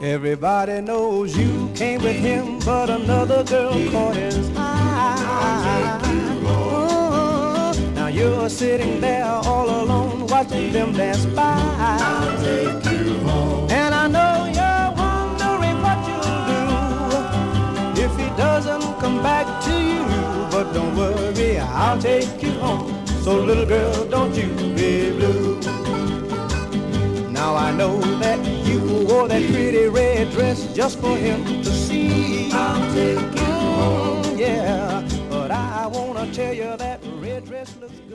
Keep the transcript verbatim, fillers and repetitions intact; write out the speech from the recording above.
Everybody knows you came with him, but another girl caught his eye. Oh, now you're sitting there all alone watching them dance by. I'll take you home. And I know you're wondering what you'll do if he doesn't come back to you. But don't worry, I'll take you home. So little girl, don't you be blue. Now I know that you wore that pretty red dress just for him to see. I'll take you home. Yeah, but I wanna tell you that red dress looks good.